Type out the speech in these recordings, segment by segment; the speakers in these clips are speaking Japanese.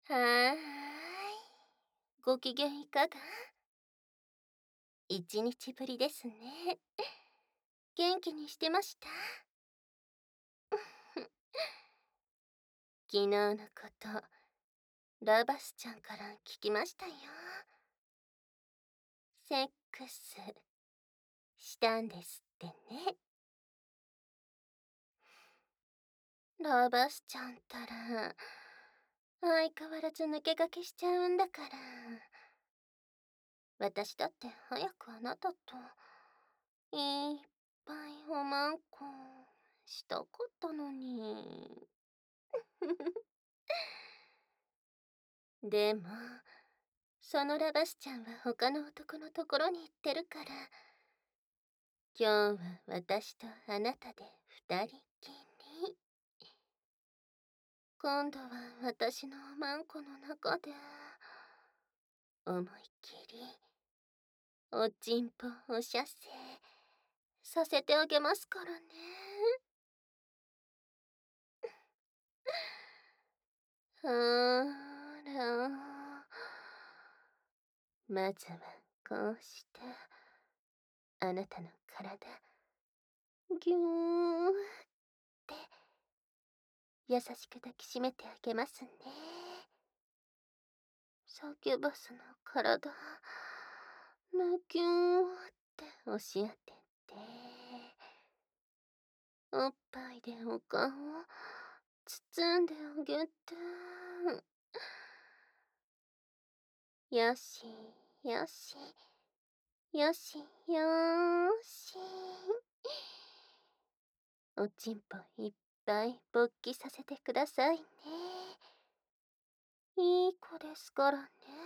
はーい。ご機嫌いかが？一日ぶりですね。元気にしてました？昨日のこと、ラバスちゃんから聞きましたよ。セックスしたんですってね。ラバスちゃんったら、相変わらず抜け駆けしちゃうんだから。私だって早くあなたと、いっぱいおまんこしたかったのに。でも、そのラバスちゃんは他の男のところに行ってるから、今日は私とあなたで二人きり。今度は私のおまんこの中で、思いっきり、おちんぽおしゃせさせてあげますからね。ほーら。まずはこうして、あなたの体、ぎゅーって優しく抱きしめてあげますね。サキュバスの体、むぎゅーって押し当てて、おっぱいでお顔を包んであげて。よし、よし、よし、よーし。おちんぽいっぱい勃起させてくださいね。いい子ですからね。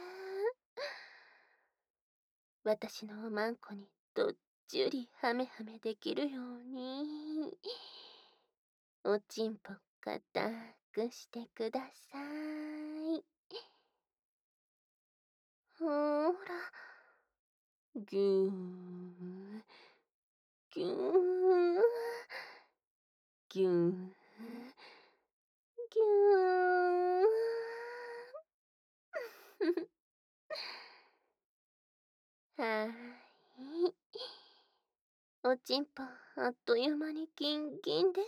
私のおまんこにどっちゅりハメハメできるように、おちんぽ固くしてください。ほーら、ぎゅー、ぎゅー、ぎゅー、ぎゅー。はーい。おちんぽ、あっという間にギンギンです。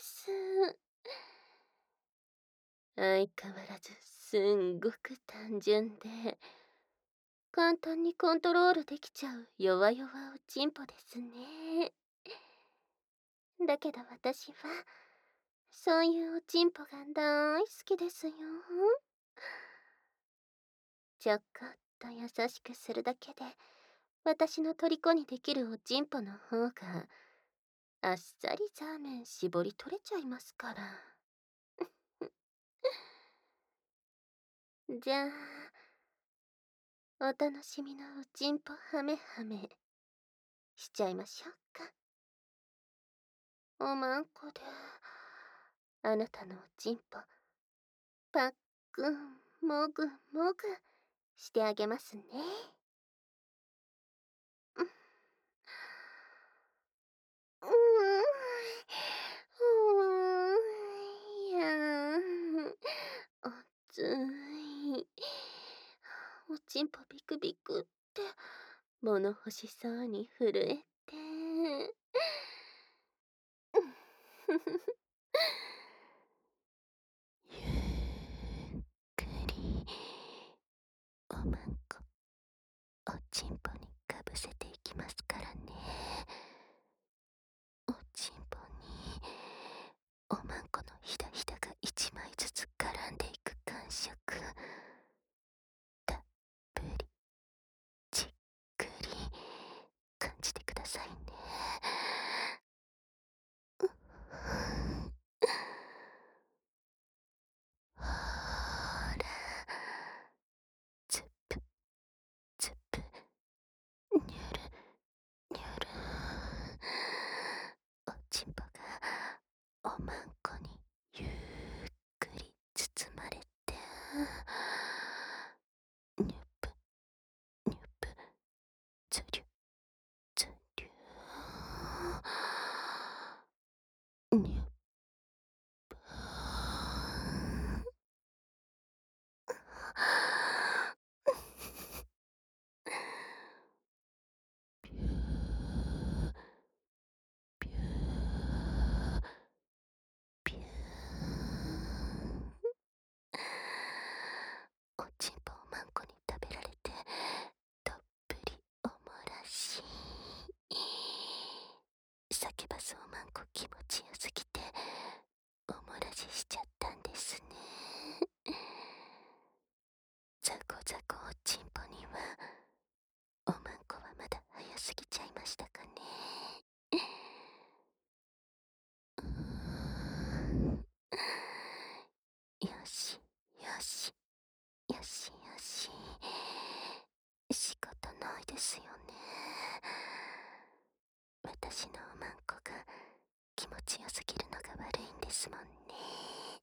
相変わらずすんごく単純で、簡単にコントロールできちゃう弱々おちんぽですね。だけど私は、そういうおちんぽが大好きですよ。ちょこっと優しくするだけで、私の虜にできるおちんぽの方が、あっさりザーメン絞り取れちゃいますから。じゃあ、お楽しみのおちんぽハメハメ、しちゃいましょうか。おまんこで、あなたのおちんぽ、パックン、もぐもぐ、してあげますね。うーん、いやー、おつい。おちんぽビクビクって、物欲しそうに震えて。ゆっくり、おまんこ、おちんぽにかぶせていきますからね。おちんぽに、おまんこのひだひだが一枚ずつ絡んでいく感触。たっぷり、じっくり、感じてくださいね。ほーら、つぷ、つぷ、にゅる、 すおまんこ気持ちよすぎておもらししちゃったんですね。ザコザコおちんぽにはおまんこはまだ早すぎちゃいましたかね。うーん、よしよしよしよし、仕方ないですよね。私のおまんこが気持ちよすぎるのが悪いんですもんね。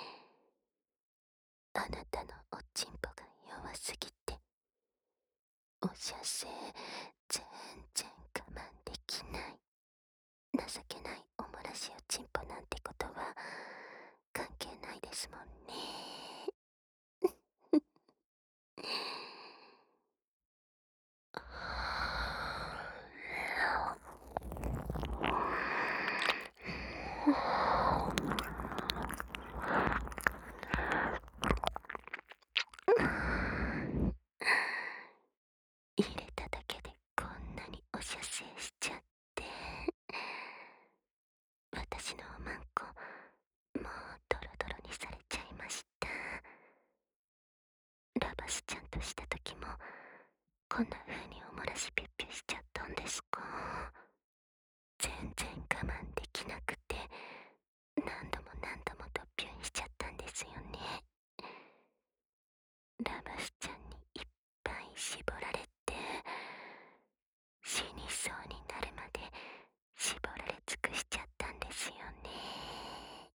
あなたのおちんぽが弱すぎてお射精全然我慢できない。情けないおもらしおちんぽなんてことは関係ないですもんね。入れただけでこんなにお射精しちゃって、私のおまんこもうドロドロにされちゃいました。ラバスちゃんとした時もこんな風におもらしピュッピュしちゃったんですか？全然我慢できなくて何度も何度もドッピュンしちゃったんですよね。ラバスちゃんにいっぱい絞られて死にそうになるまで絞られ尽くしちゃったんですよね。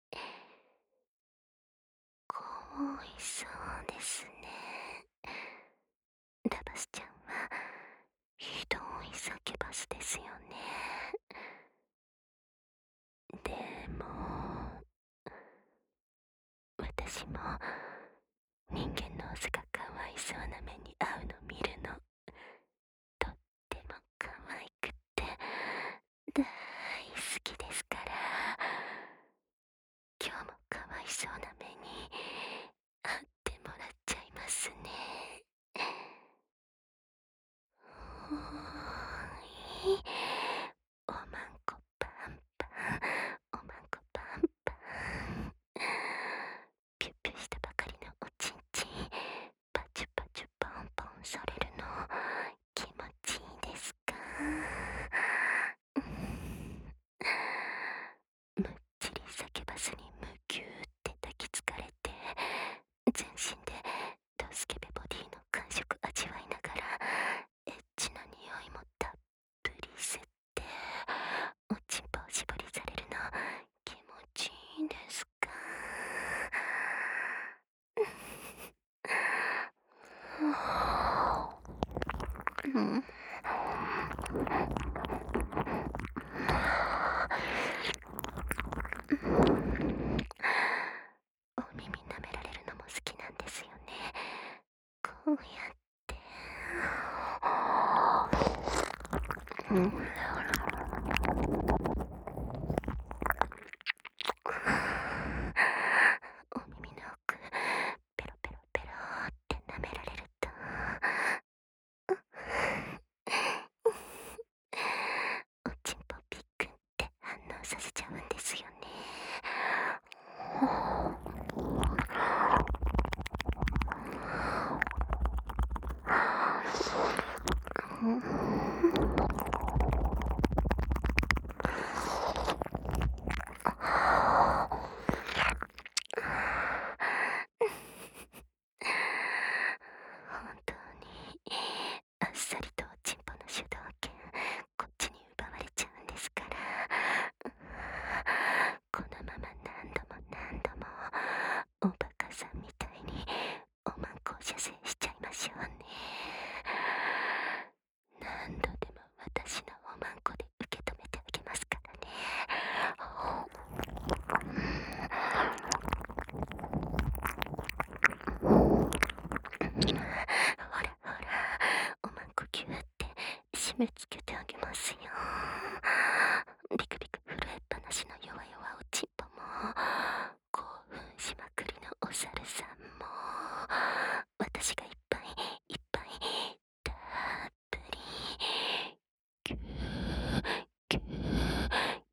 かわいそうですね。ラバスちゃんはひどいサキュバスですよね。でも私も人間のオスがかわいそうな目に遭うの見るのとっても可愛くって大好きですから、今日もかわいそうな目に遭ってもらっちゃいますね。ほーい、おまんこパンパン、おまんこパンパン。ピュッピュしたばかりのおちんちんパチュパチュポンポンされるの気持ちいいですか？むっちりサキュバスにむぎゅーって抱きつかれて全身でドスケベボディの感触味わいながらエッチな匂いもたっぷり吸っておちんぽを絞りされるの気持ちいいですか？うん、お耳舐められるのも好きなんですよね。こうやってうん、お耳の奥ペロペロペロって舐められるとおちんぽピックンって反応させちゃうんですよね。うん、本当にあっさりとおちんぽの主導権こっちに奪われちゃうんですから、このまま何度も何度もおバカさんみたいにおまんこを射精しちゃいましょうね。何度でも私のおまんこで受け止めてあげますからね。ほらほら、おまんこぎゅーって締め付けてあげますよ。ビクビク震えっぱなしの弱々おちんぽも興奮しまくりのお猿さんも私がいっぱいいっぱいたっぷりぎゅーぎゅー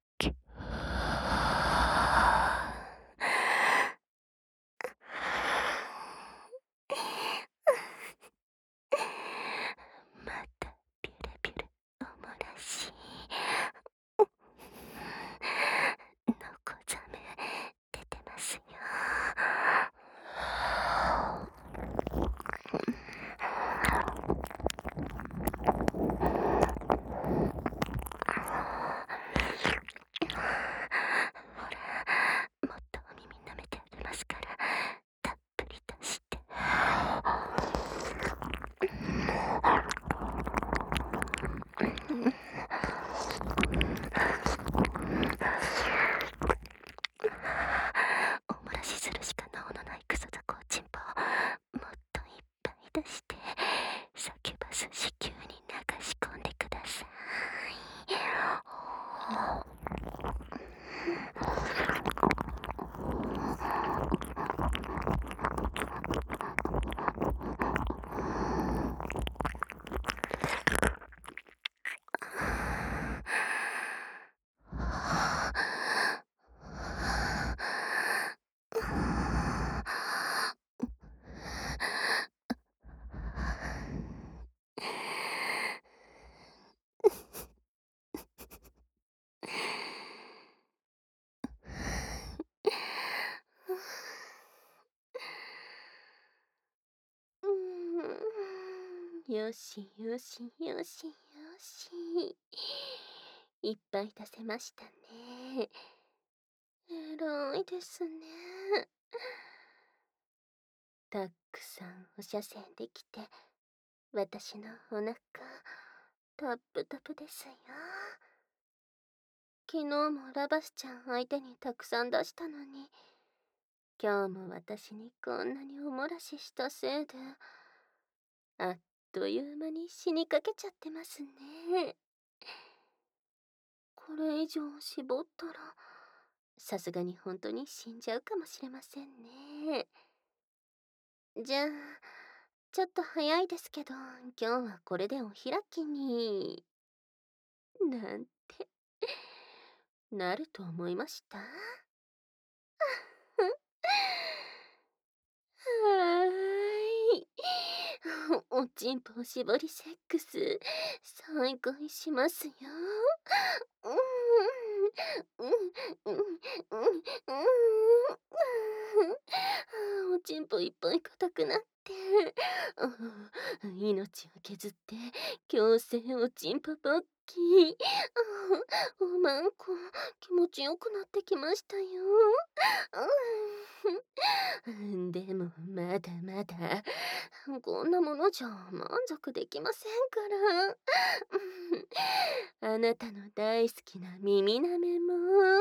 よしよしよしよし。いっぱい出せましたね。偉いですね。たくさんお射精できて、私のお腹、タップタプですよ。昨日もラバスちゃん相手にたくさん出したのに、今日も私にこんなにおもらししたせいで、あっという間に死にかけちゃってますね。これ以上絞ったら、さすがに本当に死んじゃうかもしれませんね。じゃあ、ちょっと早いですけど、今日はこれでお開きに。なんて、なると思いました？はーい。おちんぽ絞りセックス、再開しますよ。うん、うん、うん、うん、うん、おちんぽいっぱい硬くなって、命を削って強制おちんぽ勃起。おまんこ気持ちよくなってきましたよ。でもまだまだこんなものじゃ満足できませんから。あなたの大好きな耳なめも。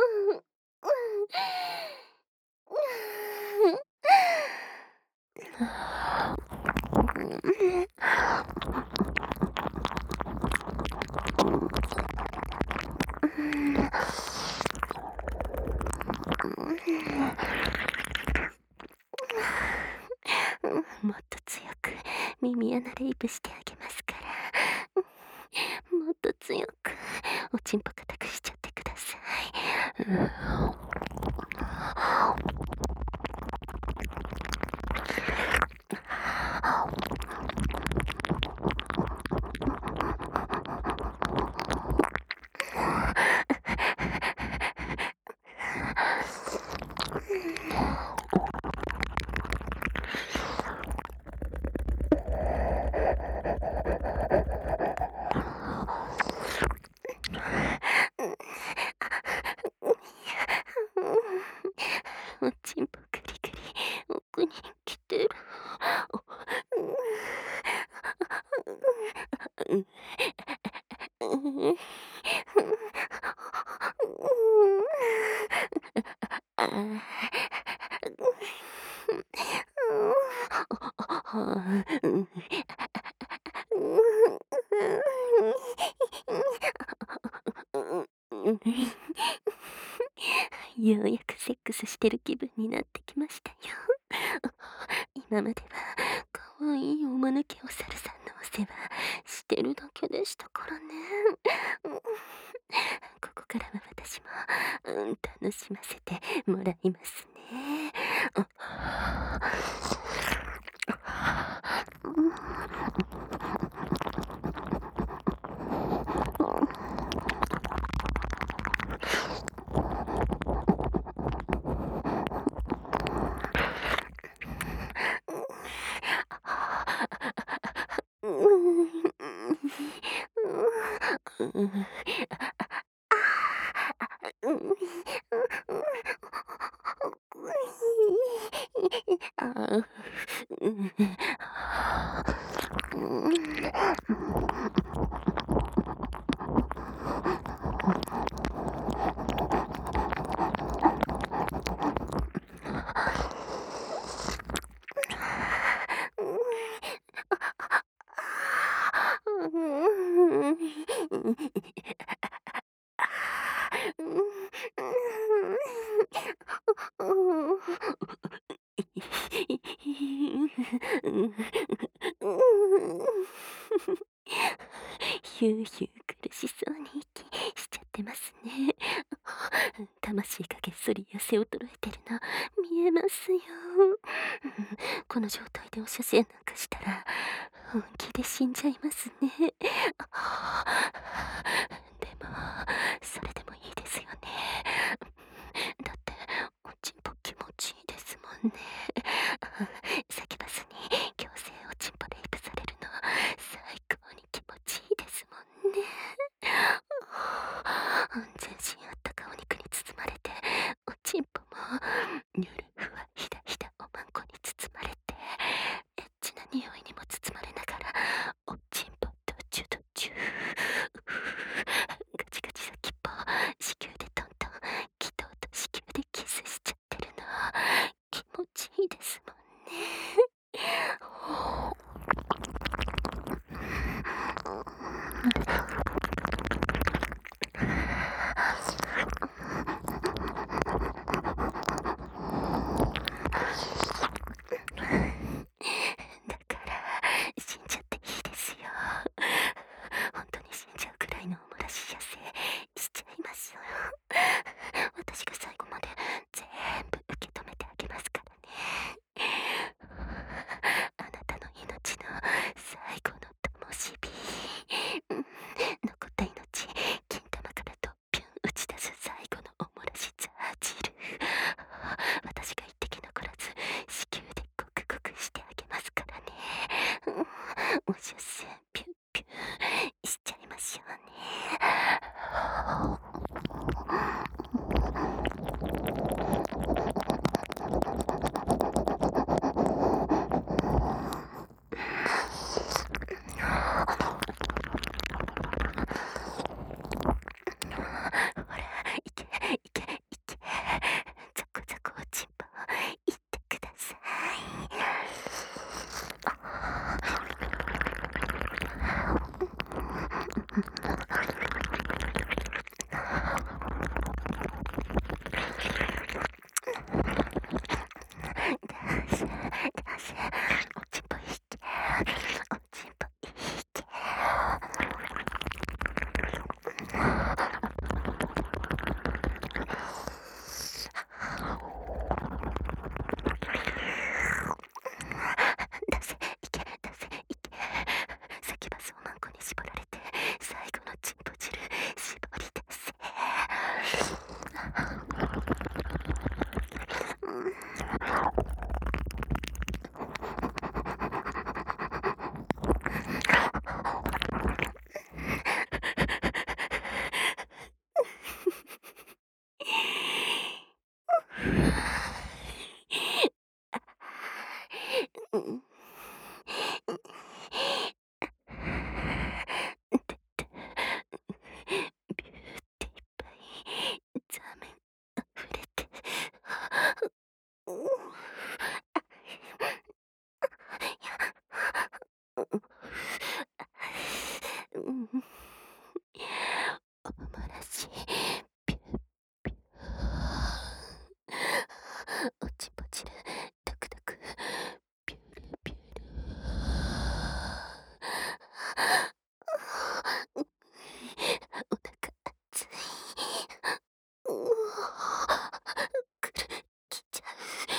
もっと強く耳穴レイプしてあげますから。もっと強くおちんぽ固くしちゃってください。おちんぽグリグリ奥に来てる。ようやくセックスしてる気分になってきましたよ。今まではかわいいおまぬけお猿さんのお世話してるだけでしたからね。ここからは私も、楽しませてもらいますね。ヒューヒュー苦しそうに息しちゃってますね。魂がげっそり痩せ衰えてるの見えますよ。この状態でお射精なんかしたら本気で死んじゃいますね。でもそれでもいいですよね。だっておちんぽ気持ちいいですもんね。サキュバスに強制おちんぽレイプされるのうん。ビューっていっぱい座面溢れて、うん。うん。おもらし、ピューピュー。落ちぽちる、ドクドク、ピュールピュール。お腹熱い。うお、くる、きちゃ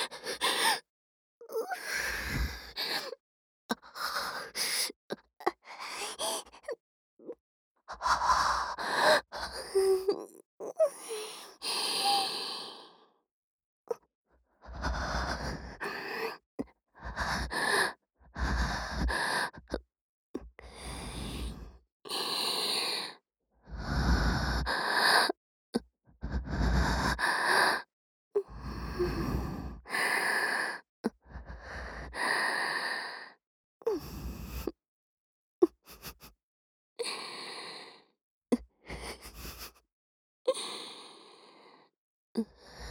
う。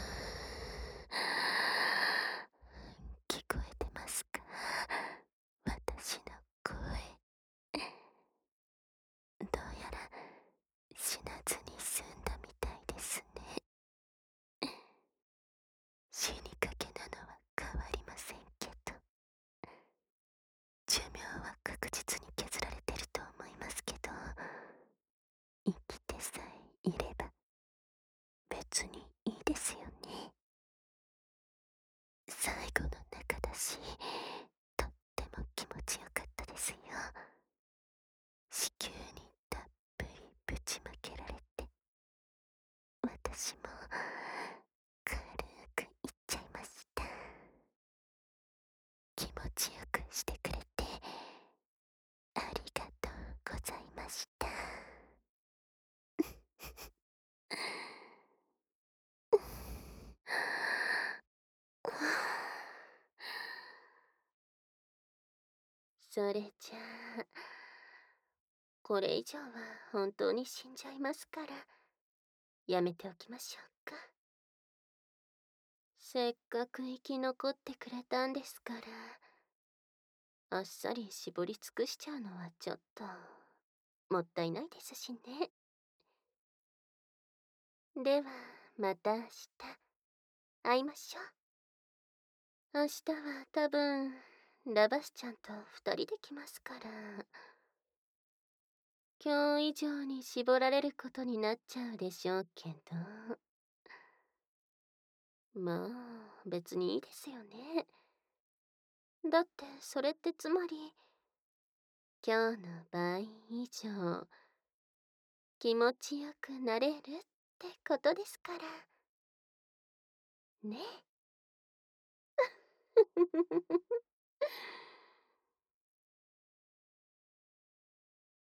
聞こえてますか？私の声。どうやら死なずに済んだみたいですね。死にかけなのは変わりませんけど、寿命は確実に削られてると思いますけど、生きてさえいれば別にいいですよね。最後の中だし、とっても気持ちよかったですよ。子宮にたっぷりぶちまけられて、私も軽くいっちゃいました。気持ちよくしてくれてありがとうございました。それじゃあ、これ以上は本当に死んじゃいますから、やめておきましょうか。せっかく生き残ってくれたんですから、あっさり絞り尽くしちゃうのはちょっと、もったいないですしね。では、また明日、会いましょう。明日は多分、ラバスちゃんと二人で来ますから、今日以上に絞られることになっちゃうでしょうけど。まあ、別にいいですよね。だって、それってつまり、今日の倍以上、気持ちよくなれるってことですから。ね。